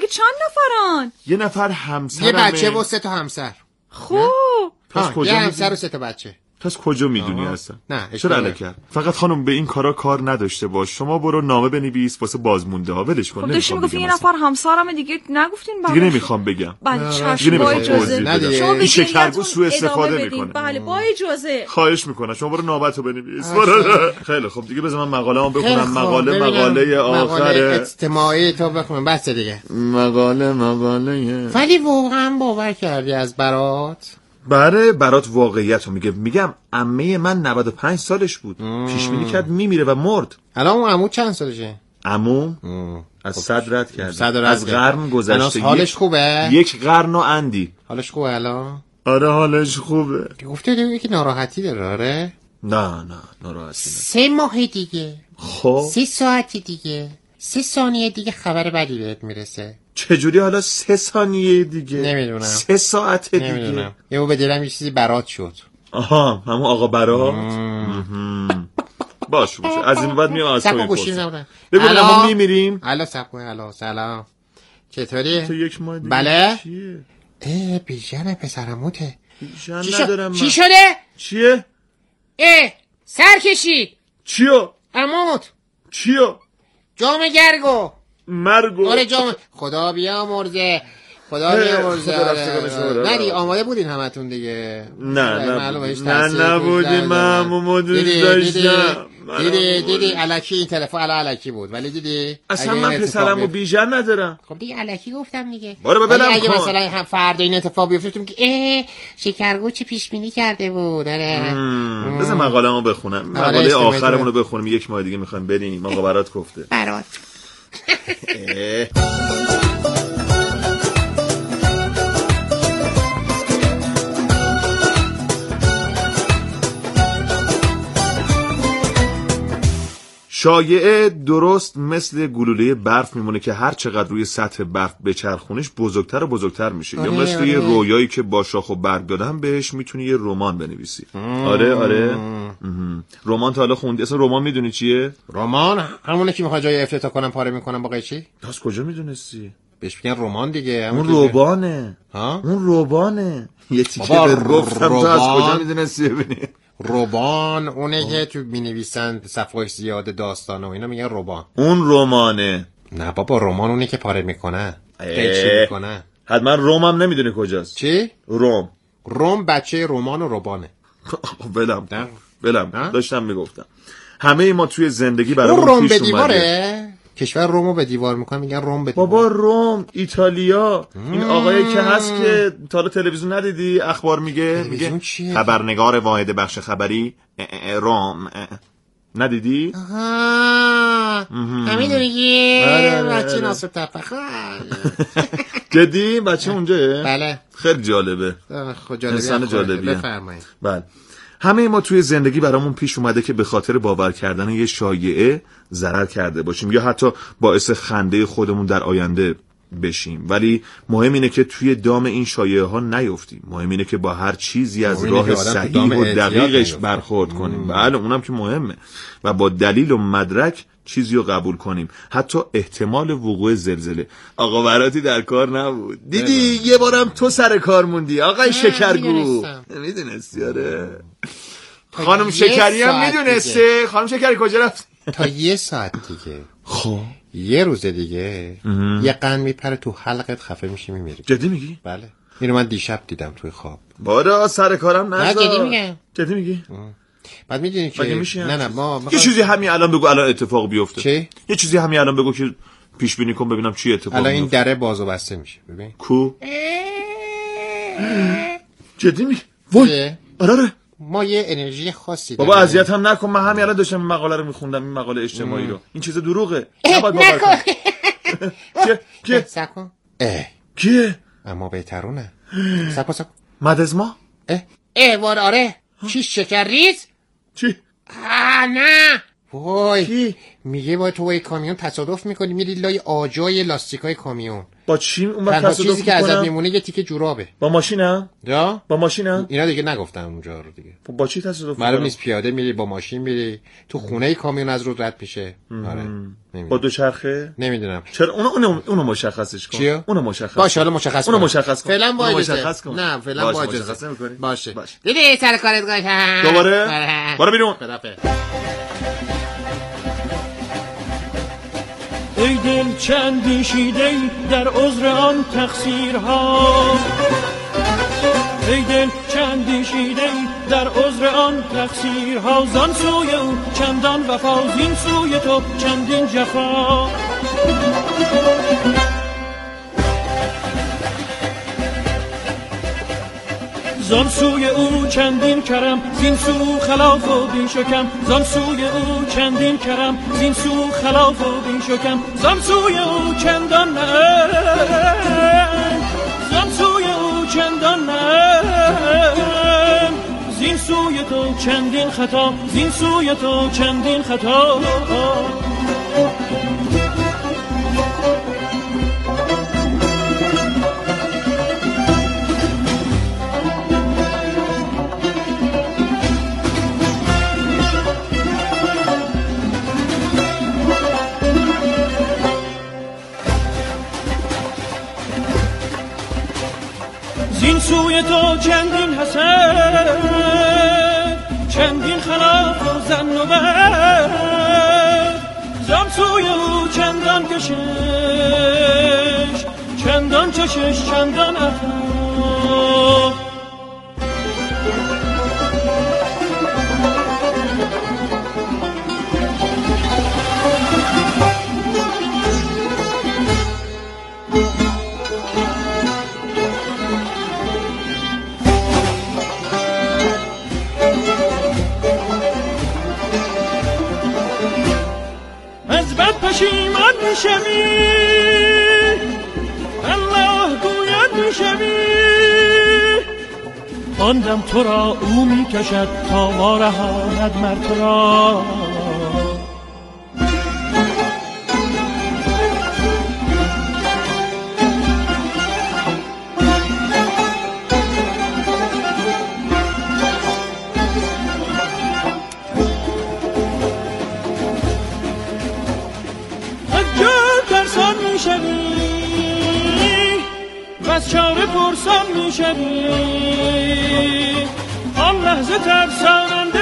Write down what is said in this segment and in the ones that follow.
چند نفرن؟ یه نفر همسرمه. یه بچه و 3 تا همسر. خب پس کجا یه همسر و 3 تا بچه. پس کجا میدونی اصلا؟ نه چرا الکر؟ فقط خانم به این کارا کار نداشته باش. شما برو نامه بنویس واسه بازمونده ها. ولش کن. خب داشتی میگفتی یه نفر همسرمه دیگه نگفتین دیگه نمیخوام بگم. بله چشم با اجازه. شما این شکرگو سوء استفاده میکنه. بله با اجازه. خواهش میکنم شما برو نامتو بنویس. خیلی خب دیگه بذار من مقاله‌مو بخونم. مقاله آخره. اجتماعی تو بخون بس دیگه. مقاله. ولی واقعا باور کردی از برات؟ برات واقعیت رو میگم عمه من 95 سالش بود. پیش بینی کرد میمیره و مرد. الان اون عمو چند سالشه؟ عمو از 100 رد کرد. از قرن گذشته. حالش خوبه؟ 1 قرن و اندی. حالش خوبه الان؟ آره حالش خوبه. گفته دیگه که ناراحتی داره. آره؟ نه ناراحتی نه. 3 ماه دیگه. خب 3 ساعت دیگه. 3 ثانیه دیگه خبر بدی بهت میرسه. چجوری حالا 3 ثانیه دیگه؟ نمیدونم. 3 ساعت دیگه؟ نمیدونم. یهو به دلم یه چیزی برات شد. آها همون آقا برات. باشه از این بعد میام اصلا میپرسم. ببینم ما میمیریم. الو سلام. سلام. چطوری؟ تو 1 ماه دیگه. بله؟ چیه؟ بیژن پسرموته. بیژن ندارم من. چی شده؟ چیه؟ سر کشید. چیو؟ عموت. چیو؟ جام گرگو. مرگو. آره جام. خدا بیامرزه. ندی آماده بودین همتون دیگه. نه نبودیم. من دوست داشتم. دیدی الکی این تلفن الکی بود ولی دیدی اصلا من پسرمو بیژن ندارم. خب دیگه الکی گفتم دیگه. برو ببینم اگه مثلا هم فردا این اتفاق بیفته که شکرگو چه پیش بینی کرده بود. آره بذار مقاله‌مو بخونم. مقاله آخرمون رو بخونیم. 1 ماه دیگه میخوایم بریم. آقا برات گفته. برات شایعه درست مثل گلوله برف میمونه که هر چقدر روی سطح برف بچرخونش بزرگتر و بزرگتر میشه. یا مثل یه رویایی که با شاخ و برگ دادن بهش میتونی یه رمان بنویسی. آره رمان تا حالا خوندی؟ اصلا رمان میدونی چیه؟ رمان همونه که میخواد جای افتتاح کنم پاره میکنم با قیچی. از کجا میدونستی؟ بهش میگن رمان دیگه. اون روبانه. اون روبانه. یه تیکه به گفتم تو از کجا میدونستی؟ ببینی ربان اونه که تو مینویسن صفحه‌اش زیاد داستانه و اینا میگن ربان. اون رمانه. نه بابا رمان اونه که پاره میکنه قیچی میکنه. حتما روم هم نمیدونی کجاست. چی؟ روم بچه رمان و ربانه. بلم داشتم میگفتم همه ما توی زندگی برامون پیش اومده. کشور رومو به دیوار میکنه میگن روم به دیوار. بابا روم ایتالیا. این آقایی که هست که تا حالا تلویزیون ندیدی اخبار میگه خبرنگار واحد بخش خبری روم ندیدی؟ همین میگی بچه ناصر تفخر. جدی بچه اونجا؟ بله خیلی جالبه. انسان جالبیه. بفرمایید. بله همه ما توی زندگی برامون پیش اومده که به خاطر باور کردن یه شایعه ضرر کرده باشیم یا حتی باعث خنده خودمون در آینده بشیم، ولی مهم اینه که توی دام این شایعه ها نیفتیم. مهم اینه که با هر چیزی از راه صحیح و دقیقش برخورد کنیم. بله اونم که مهمه و با دلیل و مدرک چیزی رو قبول کنیم، حتی احتمال وقوع زلزله. آقا براتی در کار نبود دیدی؟ یه بارم تو سر کار موندی آقای شکرگو. میدونستی؟ آره خانم شکری هم میدونسته. خانم شکری کجا رفت؟ تا 1 ساعت دیگه. خب 1 روز دیگه یه قند میپره تو حلقت خفه میشی میمیری. جدی میگی؟ بله اینو من دیشب دیدم توی خواب. بارا سر کارم نذار. نه جدی میگم. جدی میگی؟ بعد میدونی که نه ما یه چیزی همین الان بگو الان اتفاق بیفته. چی؟ یه چیزی همین الان بگو که پیش بینی کن ببینم چی اتفاق میفته. الان این دره باز و بسته میشه. ببین کو جدی میگی؟ وای آره ما یه انرژی خاصی بابا اذیت هم نکن. من همین الان داشتم این مقاله رو میخوندم، این مقاله اجتماعی رو. این چیز دروغه. نباید باور کنی. که سکن کیه؟ اما بهترونه. سکن مدزما؟ وار آره. چی شکر ریز؟ چی؟ نه وای میگه با تو با کامیون تصادف میکنی میری لای آجای لاستیکای کامیون. با چی اون وقت تنها تصادف چیزی که ازت میکنم؟ میمونه یه تیکه جورابه. با ماشینم؟ یا با ماشینم؟ اینا دیگه نگفتم اونجا رو دیگه. با چی تصادف معلوم میکنم؟ نیست پیاده میری با ماشین میری تو خونه کامیون از رود رد میشه. آره با دوچرخه؟ نمیدونم. چرا اونو مشخصش کن. چیو؟ اونو مشخص باشه حالا مشخص اونو کن. مشخص کن. فعلا با اونو اجازه. مشخص کن. نه فعلا با اجازه. مشخص نمی‌کنی؟ باشه. باشه. دیدی سر کارت گذاشتم. دوباره؟ برو بیرون. ای دل چندی شیده در عذر آن تقصیرها، ای دل چندی شیده در عذر آن تقصیرها، زان سوی او چندان وفا، زین سوی تو چندین جفا. زان سوی او چندین کرم، زین سو خلاف و بین شکم. زان سوی او چندین کرم، زین سو خلاف و بین شکم. زان سوی او چندان نه، زان سوی او چندان نه، زین سوی تو چندین خطا، زین سوی تو چندین خطا. زین سوی تو چندین حسد، چندین خلاف و زن و بد. زان سوی او چندان کشش، چندان چشش، چندان عطا. پشیمان میشوی، الله گوید میشوی، آن دم تو را او میکشد تا ما رهاند مر تو را. بس چاره پرسان میشوی، آن لحظه ترساننده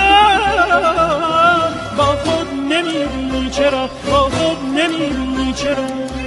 را با خود نمیبینی چرا، با خود نمیبینی چرا.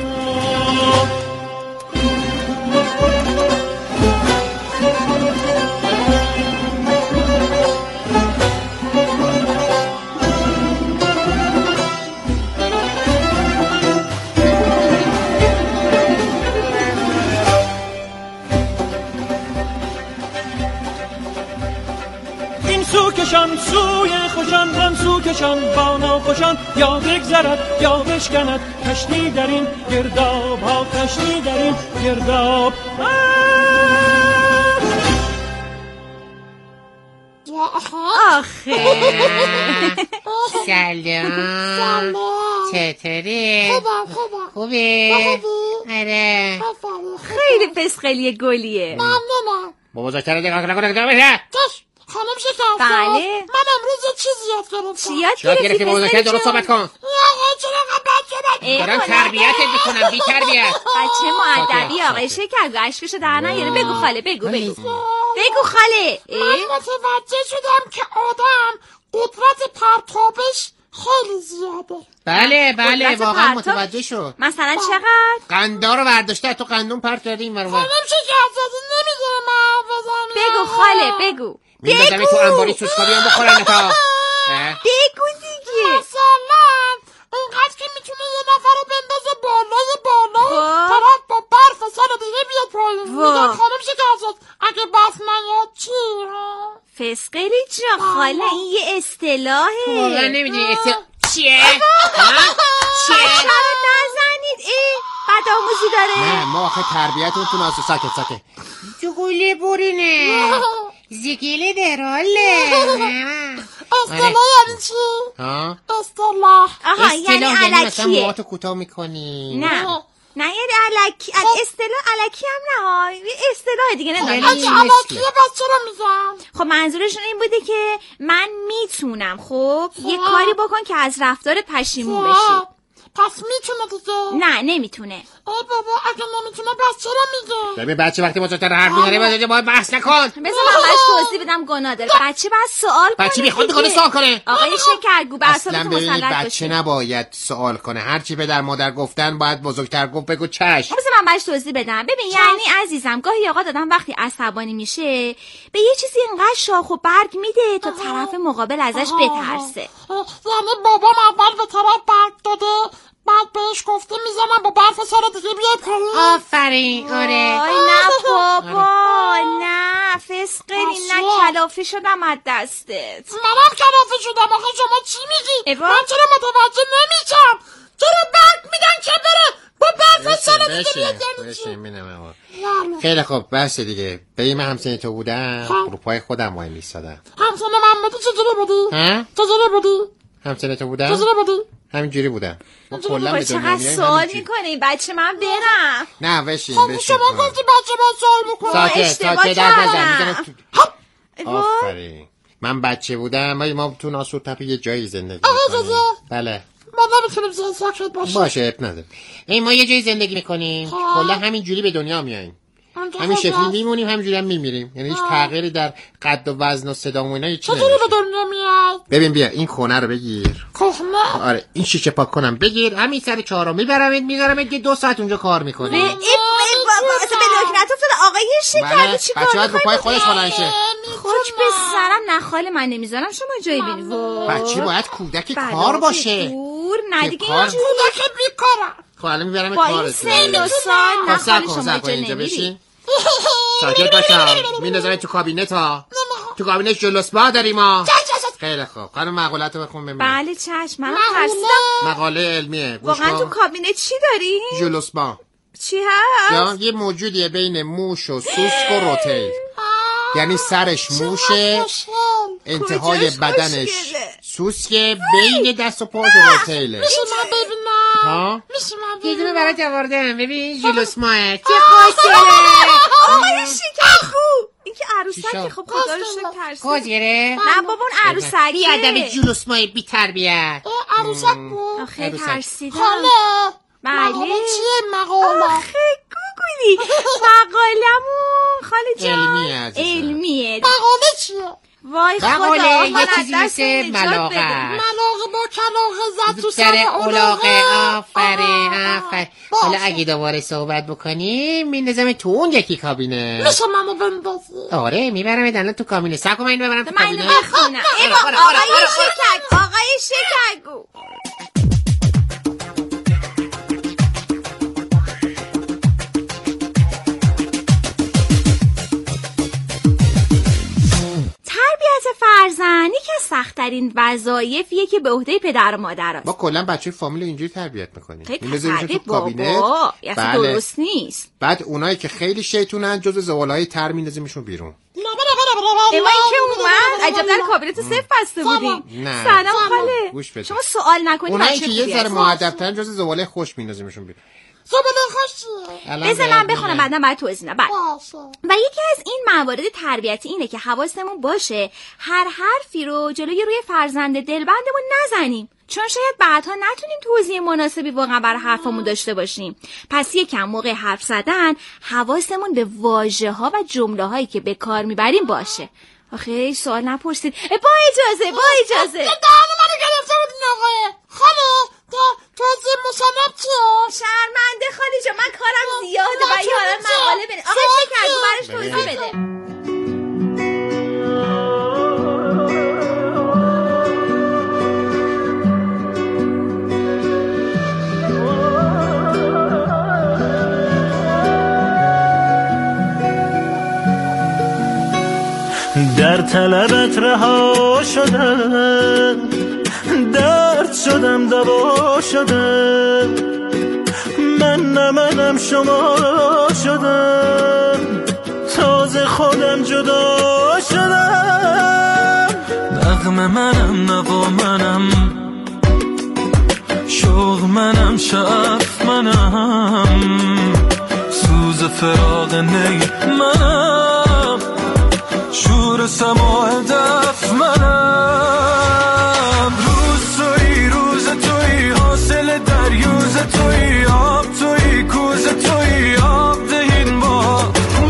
کشان سوی خوشان، آن سو کشان با ناخوشان، یا بگذرد یا بشکند کشتی در این گرداب ها، کشتی در این گرداب. آخه سلام چطوری؟ خوبی؟ آره خیلی فسقلی گلیه. با مذاکره دقیق بشه. خانم شکرزاد، بله من امروز یه چیزی یاد گرفتم. چی یاد گرفتی؟ با مذاکره درست صحبت کن. دارم تربیتت میکنم بی تربیت. بچه مؤدبی آقای شکرگو، اشکشو در نیاره. بگو خاله، بگو بگو خاله. من متوجه شدم که آدم قدرت پرتابش خیلی زیاده. بله واقعا متوجه شد. مثلا چقدر؟ قندا رو برداشته تو قندون پرت کردی این ورور. خانم شکرزاد نمیدونه من بزنم. بگو خاله بگو. میندازم تو انباری سوسکاری هم بخورن تا. بگو دیگه. مثلا اونقدر که میتونه یه نفر رو بندازه بالا طرف با برف سال دیگه بیاد پایین. میگم خانم شکرزاد اگه بس نیاد چی؟ فسقلی جا خاله، این یه اصطلاحه. واقعا نمیدونی چیه؟ چرا نزنید؟ بد آموزی داره. نه ما آخه تربیتتون از ساکت جگولی برینه زگیلی دراله. اصطلاح یعنی چی؟ اصطلاح آها یعنی مثلا الکیه. موهاتو کوتاه میکنی. نه یعنی الکی. اصطلاح الکی هم نه، یه اصطلاح دیگه نداره. اگه الکیه بس چرا میگن؟ خب منظورشون این بوده که من میتونم خب یه کاری بکن که از رفتارت پشیمون بشی. پس میتونه دیگه؟ نه نمیتونه. ای بابا اگه نمیتونه بس چرا میگه؟ ببین بچه وقتی مزاحمت حرف میزنه باید بحث نکن. بذار من بهش توضیح بدم، گناه داره. بچه باید سوال کنه. بچه میخواد سوال کنه. آقای شکرگو بر اصلا ببینید مسلط بچه نباید سوال کنه. هرچی پدر مادر گفتن باید بزرگتر گفت بگو چشم. بذار من بهش توضیح بدم. ببین یعنی عزیزم گاهی اوقات آدم وقتی عصبانی میشه به یه چیزی اینقدر شاخ و برگ میده تا طرف مقابل ازش بترسه. یعنی بابام اول به طرف برگ داده، بعد بهش گفته میزنم با برف سر دیگه بیای پایین. آفرین. آره. آی نه بابا نه فسقلی، نه کلافه شدم از دستت. منم کلافه شدم. آخه شما چی میگی؟ ایوا. من چرا متوجه نمیشم؟ چرا برگ میدن که بره با برف سر دیگه بیاد؟ بشین. خیلی خوب بس دیگه. به من همسنی تو بودم رو پای خودم وای میستادم. همسن من بودی چجوری بودی؟ ها؟ چجوری بودی؟ همسنی تو بودم؟ چجوری بودی؟ همینجوری بودم. ما کلا به دنیا چقدر میایم سوال میکنه این بچه، من برم. نه بشین خب شما گفتی بچه با سوال میکنه. ساکت درد نزن. وای. آفرین. من بچه بودم ما تو ناسور تپه یه جایی زندگی آقا میکنیم. اجازه؟ بله ما نمیتونیم زن ساکت باشیم. باشه اب نداره. این ما یه جایی زندگی میکنیم کلا همین جوری به دنیا میاییم، همین شکلی میمونیم، همینجوری هم میمیریم. یعنی هیچ تغییری در قد و وزن و صدا و اینا هیچ چطوری به دنیا میاد؟ ببین بیا این خونه رو بگیر. کهنه؟ آره این شیشه پاک کنم بگیر، همین سر چهارم میبرمت یه 2 ساعت اونجا کار میکنی. ای بابا اصلا به لکنت افتاد آقای شکرگو چیکار بچه باید رو پای خودش بلند شه. خاک به سرم نخاله من نمیذارم شما جایی بینی. بچه باید کودک کار باشه. دور نه دیگه کار. اینجوری کودک بیکارم. خب الان میبرم با این کارت. سن و سال نخاله شما جا نمیری. ساکت باشم. میندازم تو کابینت ها. تو کابینت جلوسبا داریم ها. خیلی خوب خانم مقالت رو بخون ببینیم. بله چشم منم ترسیدم. مقاله علمیه. واقعا تو کابینت چی داری؟ جلوسبا چی هست؟ یه موجودیه بین موش و سوسک و روتیل. یعنی سرش موشه، انتهای بدنش سوسکه، بین دست و پاش روتیله. میشه من ببینم؟ ها؟ میشه من یه دونه ببینم؟ برات آوردم ببین جلوسماه چه خوشگله. آقای شکرگو این که عروسک خب خدا رو شکر ترسید. خوشگله؟ نه بابا اون عروسکه. بیادم جلوسماه بی تربیت. عروسک بود. آخه ترسیدم. خاله بله. مقاله چیه مقاله؟ آخه گوگولی مقالمون خاله جان علمیه عزیزم. علمیه. مقاله چیه؟ وای خدا مقاله من یه از چیزی دست مثل نجات ملاقه بده. است. ملاقه با کلاقه زد تو سر سر اولاقه. آفرین آه. آفرین. حالا اگه دوباره صحبت بکنیم میندازم تو اون یکی کابینه. میشه منو بندازی؟ آره میبرم الان تو کابینه. سب کن من اینو ببرم تو من اینو کابینه. بخونم. ای آره، بابا آره، آقای آره، شکرگو آقای شکرگو تربیت فرزند یکی از سخت‌ترین وظایفیه که به عهده پدر و مادر است. ما کلا بچه فامیل اینجوری تربیت میکنیم. میذاریمشون تربیت تو کابینه. بابا اصلا بله. درست نیست. بعد اونایی که خیلی شیطونن جز زوالهای تر میندازیمشون بیرون. اما این که اومد عجب در کابینت صفر بسته بودیم. نه. سلام خاله. گوش بده. شما سوال نکنید اونایی بچه که یه خوبی ذره هست. مؤدب‌ترن جز زوالهای خوش میندازیمشون بیرون. زباله خوشیه. بذار من بخونم بعدا بعد توضیح بدم. باشه. و یکی از این موارد تربیتی اینه که حواسمون باشه هر حرفی رو جلوی روی فرزند دلبندمون نزنیم، چون شاید بعدها نتونیم توضیح مناسبی واقعا برای حرفمون داشته باشیم. پس یکم موقع حرف زدن حواسمون به واژه‌ها و جمله‌هایی که به کار میبریم باشه. آخه سوال نپرسید. با اجازه دهنو منو گرفته بود این آقای. خاله توضیح مصنف چیه؟ شرمنده خالی جا من کارم زیاده و یه حالا مقاله بده. آقای شکرگو براش توضیح بده. در طلبت رها شدم، درد شدم دوا شدم، من نمنم شما شدم، تازه خودم جدا شدم، نغم منم نوا منم شوق منم شعف منم سوز فراق نی منم شور سماع دف منم روز توی روز توی حاصل دریوز توی آب توی کوز توی آب دهین با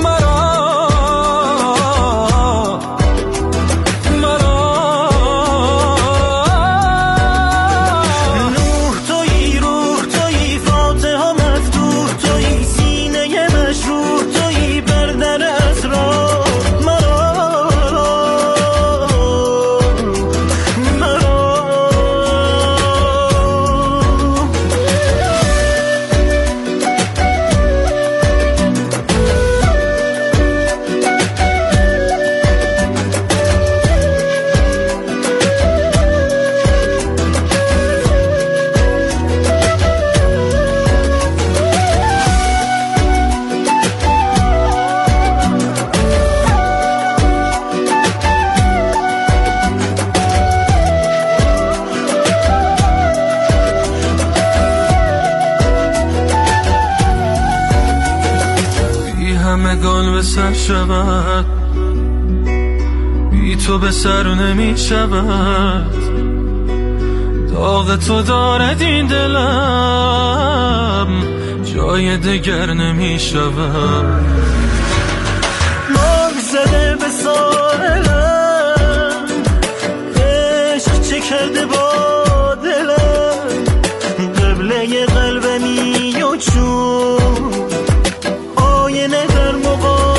سر شود بی تو به سر نمی شود داغ تو دارد این دلم جای دگر نمی شود مار زده به سارلم عشق چه کرده با دلم قبله قلبمی و چون آینه در مقابلم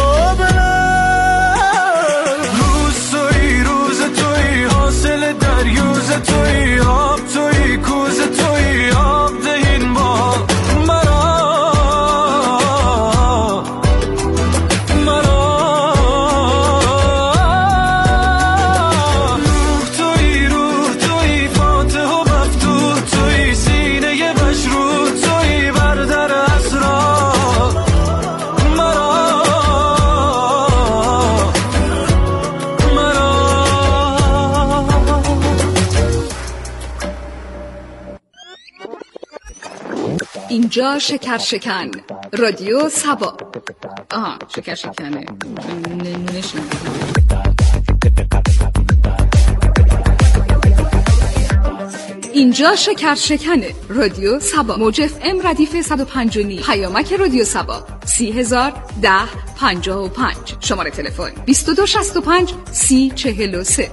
روز توی حاصل دریوز توی آب توی کوز توی آب دهین با روح توی فاتح و مفتوح توی سینه مشروع توی بردر اسرار اینجا شکر شکن رادیو سبا. شکر شکنه نونش اینجا شکر شکنه رادیو سبا موج اف ام ردیف 105.9 پیامک رادیو سبا 301055 شماره تلفن 2265 3043.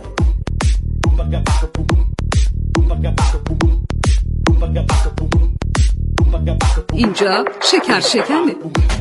اینجا شکر شکنه.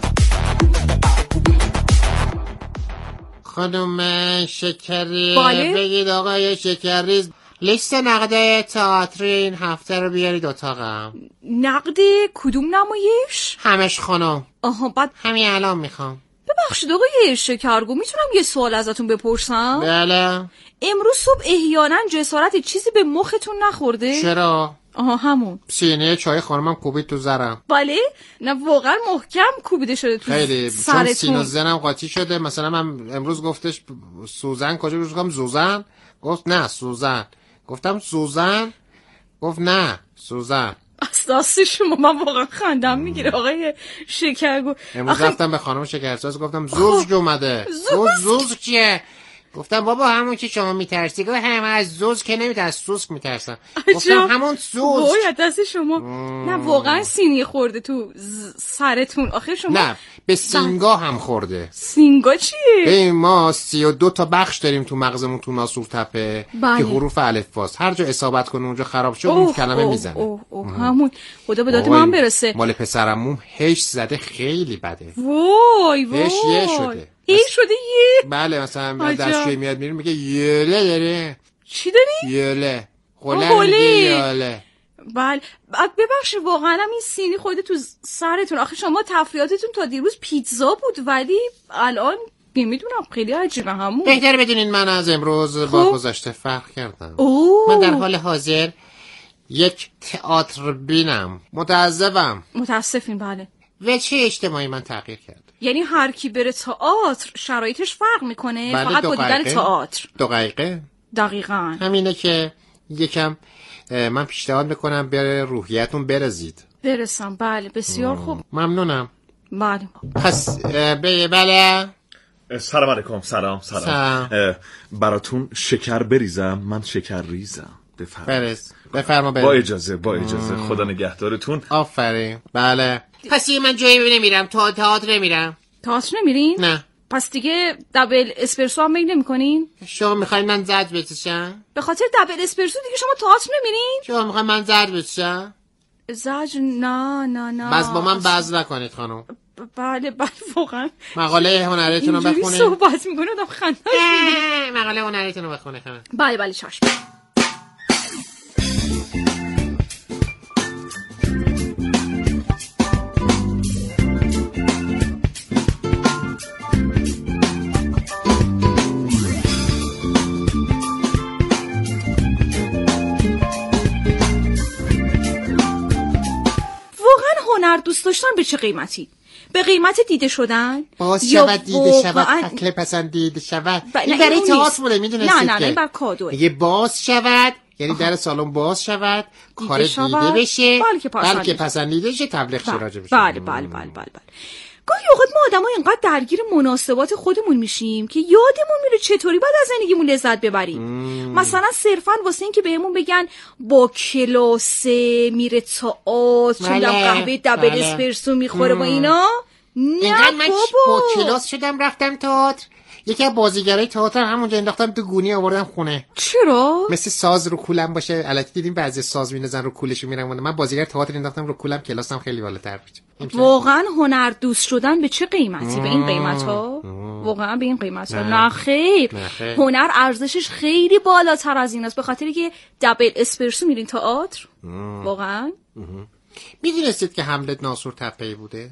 خانم شکری بله؟ بگید آقای شکریز لیست نقد تئاتری این هفته رو بیارید اتاقم. نقد کدوم نمایش؟ همش خانم. بعد همین الان میخوام. ببخشید آقای شکرگو میتونم یه سوال ازتون بپرسم؟ بله. امروز صبح احیانا جسارت چیزی به مختون نخورده؟ چرا؟ همون سینه چای خانمم کوبید تو زرم. بله؟ نه واقعا محکم کوبیده شده تو خیلی سرتون. چون سینه زنم قاطی شده. مثلا من امروز گفتش سوزن کجا گفتم زوزن گفت نه سوزن گفتم سوزن گفت نه سوزن. دست شما من واقعا خندم میگیره آقای شکرگو. امروز رفتم به خانم شکرساز گفتم زوز اومده. زوز چیه؟ گفتم بابا همون که شما میترسی. گفت همه از زوز که نمیترس از سوسک میترسم. گفتم همون سوز. باید دست شما نه واقعا سینی خورده تو سرتون. آخه شما نه به سینگا هم خورده. سینگا چیه؟ ببین ما 32 تا بخش داریم تو مغزمون تو ناسور تپه که حروف الفباست. هر جا اصابت کنه اونجا خراب شد اون کلمه میزنه. همون خدا به داد من برسه. مال پسرمون هش زده خیلی بده. وای هش یه شده. هش شده یه. بله مثلا دستشویی میاد میریم میگه یله داره. چی داری؟ یله. یله. بله ببخشید واقعا این سینی خورده تو سرتون. آخه شما تفریحاتتون تا دیروز پیتزا بود ولی الان نمیدونم خیلی عجیبه. همون بهتره بدونین من از امروز با گذشته فرق کردم. من در حال حاضر یک تئاتر بینم. متاسفیم. بله وجه اجتماعی من تغییر کرد. یعنی هر کی بره تئاتر شرایطش فرق میکنه. بله فقط با دیدن تئاتر 2 دقیقه دقیقاً همینه که یکم من پیشنهاد میکنم بره روحیتون برزید. برسم. بله بسیار خوب. ممنونم. بله. پس بله. سلام علیکم. سلام. براتون شکر بریزم؟ من شکر ریزم. بفرما. با اجازه خدا نگهدارتون. آفرین. بله. پس من جایی نمیرم، تئاتر نمیرم. تئاتر نمیرین؟ نه. پس دیگه دبل اسپرسو هم میل نمی‌کنین؟ شما میخواین من زرد بچشم؟ به خاطر دبل اسپرسو دیگه شما تئاتر نمیرین؟ شما میخواین من زرد بچشم؟ نه. بس با من بحث نکنید خانم. بله واقعا. مقاله هنریتون رو بخونید. اینجوری صحبت میکنه آدم خنده‌اش میگیره. مقاله هنریتون رو بخونید. بله چشم. هنر دوست داشتن به چه قیمتی؟ به قیمت دیده شدن؟ باز شود دیده شود اکل پسندیده شود. این برای تئاتر بوده میدونستید نه این بر کادوه. یه باز شود یعنی در سالن باز شود، کار دیده بشه، بلکه پسندیده شه، تبلیغ شه راجع بشه. بله. گاهی اوقات ما آدم‌ها اینقدر درگیر مناسبات خودمون میشیم که یادمون میره چطوری باید از زندگیمون لذت ببریم. مثلا صرفاً واسه این که بهمون بگن با کلاسه میره تئاتر، چون قهوه دبل اسپرسو میخوره با اینا. نه من با کلاس شدم رفتم تئاتر، یکی از بازیگرای تئاتر همونجا انداختم تو گونی آوردم خونه. چرا؟ مثل ساز رو کولم باشه. البته دیدیم بعضی ساز میندازن رو کولشو میرن. من بازیگر تئاتر انداختم رو کولم، کلاسم خیلی بالاتر بود. واقعا هنر دوست شدن به چه قیمتی؟ به این قیمت ها؟ واقعا به این قیمت ها؟ نه خیر. هنر ارزشش خیلی بالاتر از این است، به خاطری که دبل اسپرسو میرین تئاتر. واقعا میدونستید که حملت ناصر تپه‌ای بوده؟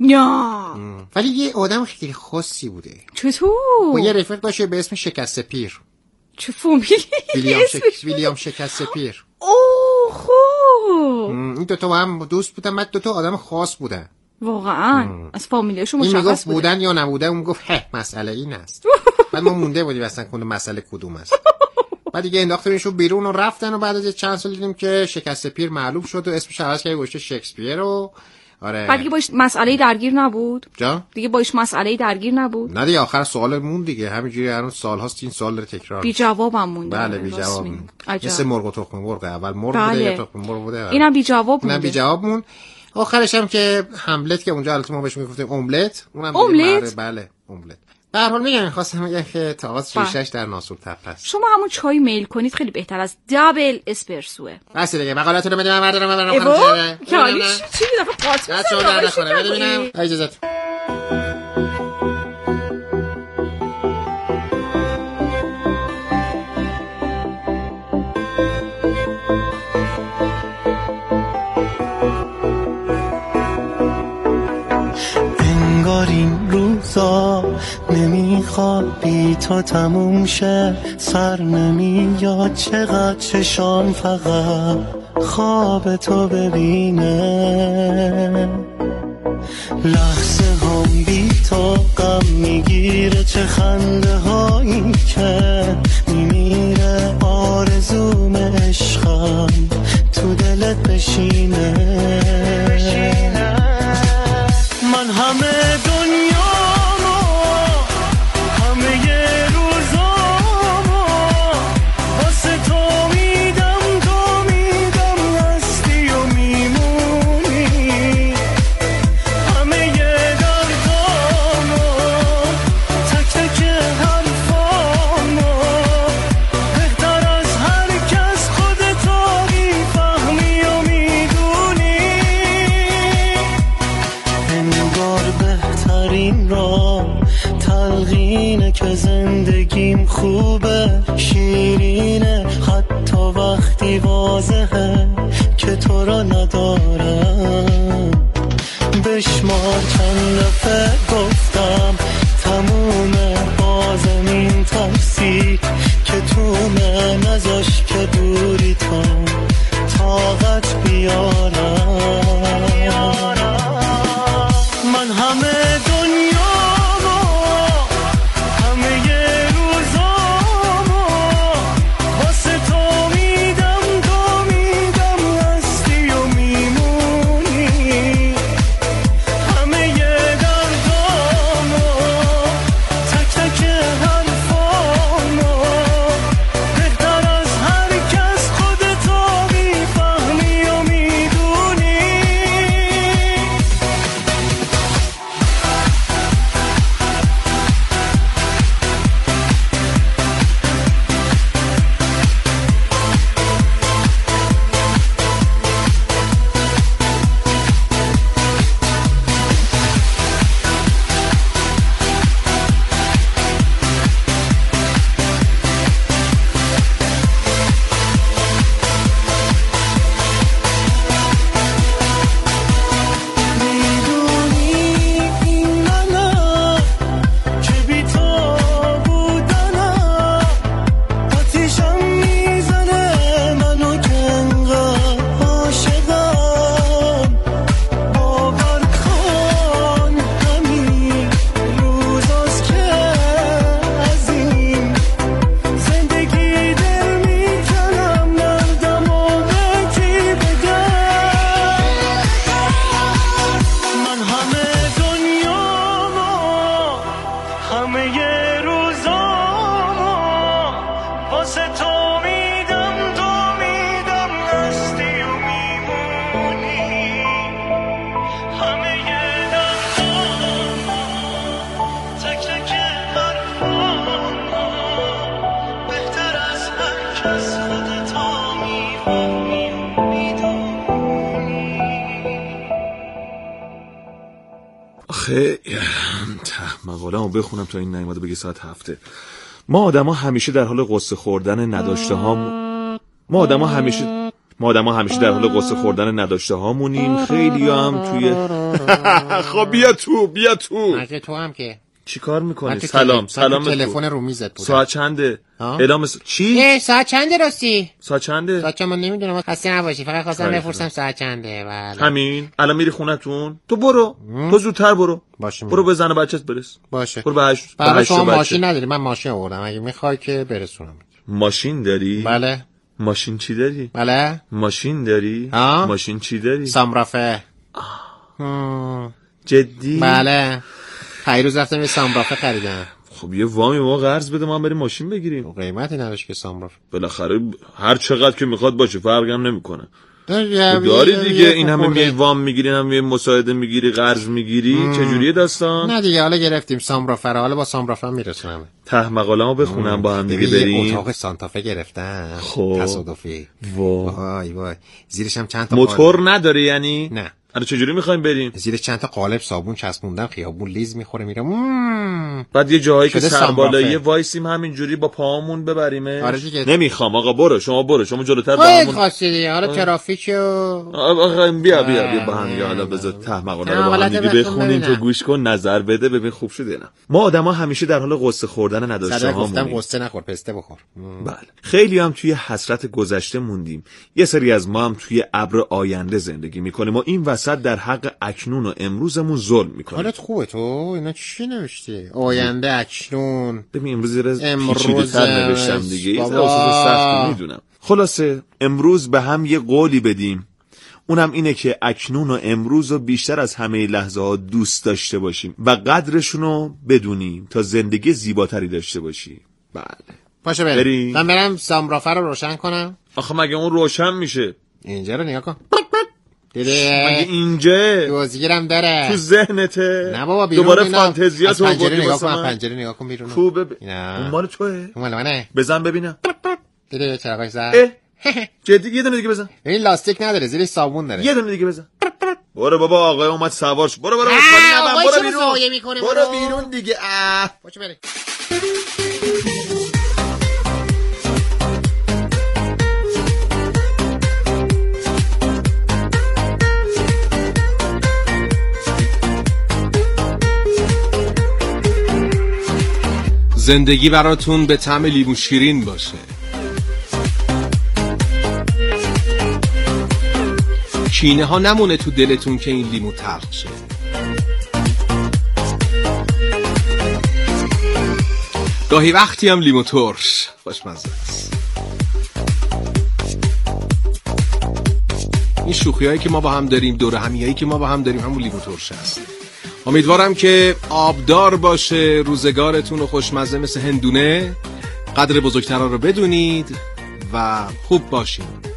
نه. ولی یه آدم خیلی خاصی بوده. چطور؟ با یه رفیق داشته به اسم شکسته پیر. چه فامیلی؟ ویلیام شکسته پیر. اوه خوب. این دوتا با هم دوست بودن، بعد دوتا آدم خاص بودن. واقعا از فامیلیشون مشخص بود. این میگفت بودن یا نبودن، اون گفت مسئله این است. بعد ما مونده بودیم اصلا مسئله کدوم است. بعد دیگه انداختیمشون بیرون و رفتن و بعد از چند سال دیدیم که شکسته پیر معلوم شد و اسمش عوض کرد گذاشته شکسپیر و آره. بعد دیگه باش مسئله درگیر نبود؟ جا؟ دیگه باش مسئله درگیر نبود؟ نه دیگه آخر سوال مون دیگه همینجوری الان سال هاست این سوال داره تکرار. بی جوابم مونده. بله بی جواب. مثل مرغ و تخم مرغ، اول مرغ بوده یا تخم مرغ بوده. اینم بی جواب مونده. اینم بی جواب مون. آخرش هم که هملت که اونجا البته ما بهش میگفتیم املت، اونم املت؟ بله املت. به هر حال میگم خواستم بگم که تئاتر شیشش در ناصر تپه است. شما همون چای میل کنید خیلی بهتر از دبل اسپرسوه. بس دیگه مقاله‌تون رو بدید من بردارم خانم. چی دفعه قاطی شد؟ درد نکنه ببینم. اجازهت. این روزا نمیخواد بی تو تموم شه، سر نمیاد چقدر چشام فقط خواب تو ببینه، لحظه هم بی تو غم میگیره، چه خنده هایی که میمیره، آرزوم عشقم تو دلت بشینه. من همه دنیامو همه روزامو واسه تو میدم، تو میدم هستی و میمونی، همه دردامو تک تک حرفامو بهتر از هر کس خودتو میفهمی و میدونی، انگار بهترین را تلقینه که زندگیم خوبه، شیرینه حتی وقتی واضحه که تو را ندارم، بشمار چند دفعه گفتم تمومه، بازم این ترسی که تومه نذاش که دوری تا طاقت بیارم. من همه دنیامو همه روزامو خیلی مقاله‌مو بخونم تا این نیومده بگه ساعت 7. ما آدما همیشه در حال قصه خوردن نداشته هامون. ما آدما همیشه در حال قصه خوردن نداشته هامونیم. خیلی هم توی خب بیا تو مگه تو هم که چی کار میکنی؟ سلام تلفن رو میزت بود. ساعت چنده؟ چی؟ ساعت چنده راستی؟ ساعت چنده؟ ساعت من نمیدونم، خسته نباشی، فقط خواستم بپرسم ساعت چنده. بله همین. الان میری خونتون؟ تو برو تو زودتر برو. باشه برو به زن و بچت برس. باشه برو به برای شما ماشین نداری؟ من ماشین آوردم اگه میخوای که برسونم. ماشین داری؟ بله. ماشین چی داری؟ بله. ماشین داری؟ ماشین چی داری؟ سامرافه. جدی؟ بله. پیروز رفتم یه سامرافه خریدم. خب یه وامی ما قرض بده ما بریم ماشین بگیریم. قیمتی نداشت که سامرافه. بالاخره هر چقدر که میخواد باشه فرقی هم نمیکنه. داری دیگه این همه میای وام میگیری، هم میای مساعده میگیری، قرض میگیری، چجوریه داستان؟ نه دیگه حالا گرفتیم سامرافه رو، حالا با سامرافه میرسونم. ته مقاله‌مو بخونم با هم دیگه بریم. اتاق سانتافه گرفتم. خب تصادفی. وای زیرش هم چند تا موتور نداره یعنی؟ نه. آره چجوری میخوایم بریم؟ زیرش چند تا قالب صابون چسبوندم، خیابون لیز میخوره میره. بعد یه جایی که سربالایی وایسیم همینجوری با پاهامون ببریمه. آره دیگه. نمیخوام آقا، برو شما جلوتر با همون خواستی دیگه. حالا ترافیک آقا بیا با هم. حالا بذار ته مقاله رو با هم دیگه بخونیم، تو گوش کن، نظر بده، ببین خوب شده نه. ما آدما همیشه در حال قصه خوردن نداشته هامونیم. گفتم قصه نخور، پسته بخور. بله. خیلی هم توی حسرت گذشته موندیم. یه سری از ما هم توی ابر آینده زندگی میکنیم و این وسط در حق اکنون و امروزمون ظلم میکنیم. حالت خوبه تو؟ اینا چی نوشتی؟ آینده، اکنون. ببین امروز پیچیده‌تر نوشتم دیگه. این سخت میدونم. خلاصه امروز به هم یه قولی بدیم. اونم اینه که اکنون و امروز رو بیشتر از همه لحظه ها دوست داشته باشیم و قدرشون رو بدونیم تا زندگی زیباتری داشته باشیم. بله. باشه بریم. من برم سامرافه رو روشن کنم. آخه مگه اون روشن میشه؟ اینجا رو نگاه کن. دیدی؟ مگه اینجا دوزگیرم داره تو ذهنته؟ نه بابا بیرون. دوباره فانتزیات رو پنجره نگاه کن. پنجره نگاه کن بیرون. خوبه. اون مال توئه؟ اون مال منه. بزن ببینم. دیدی چراغش زد؟ جدی یه دونه دیگه بزن. این لاستیک نداره، زیرش صابون داره. یه دونه دیگه بزن. برو بابا آقا اومد سوار شو. برو برو بیرون. برو بیرون دیگه. باشه بریم. زندگی براتون به طعم لیمو شیرین باشه. کینه ها نمونه تو دلتون که این لیمو تلخ شه. گاهی وقتی هم لیمو ترش خوشمزه است. این شوخیایی که ما با هم داریم، دور همیایی که ما با هم داریم، همون لیمو ترش است. امیدوارم که آبدار باشه روزگارتون و خوشمزه مثل هندونه. قدر بزرگترها رو بدونید و خوب باشین.